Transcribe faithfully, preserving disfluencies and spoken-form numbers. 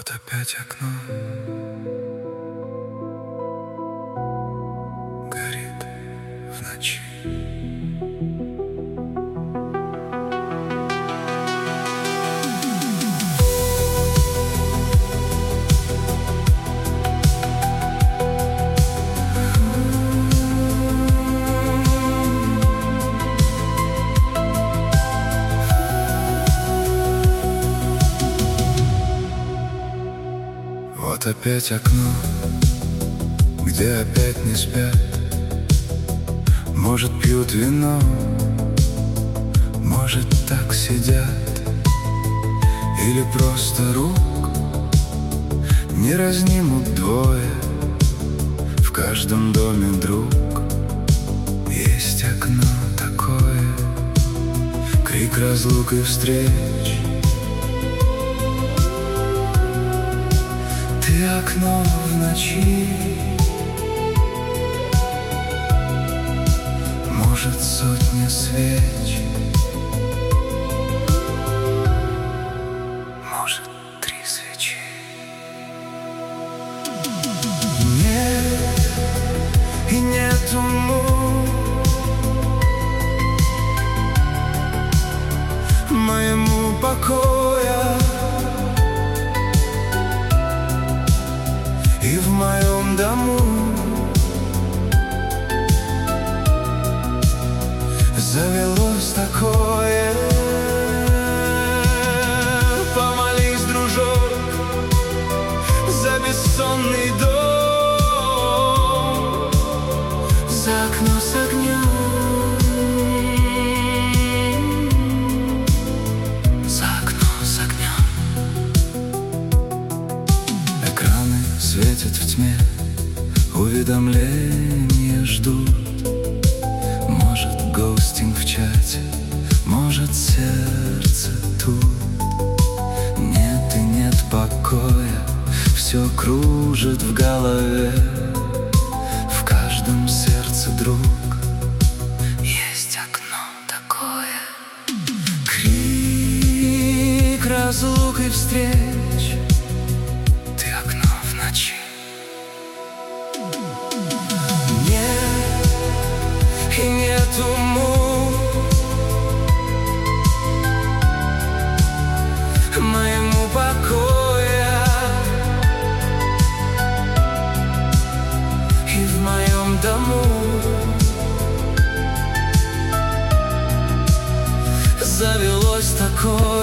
Вот опять окно горит в ночи. Вот опять окно, где опять не спят. Может, пьют вино, может, так сидят. Или просто рук не разнимут двое. В каждом доме друг. Есть окно такое, крик разлук и встреч. Ты окно в ночи, может, сотня свеч, может, три свечи. Нет, и нету му моему покоя. И в моем дому завелось такое. Помолись, дружок, за бессонный дом, за окно с огнем, за окно с огнем. Экраны светят в тьме, уведомления ждут. Может, гостинг в чате, может, сердце тут. Нет и нет покоя, все кружит в голове. В каждом сердце друг. Есть окно такое, крик разлук и встреч. Ты окно в ночи. Нет и нету му моему покоя. И в моем дому завелось такое.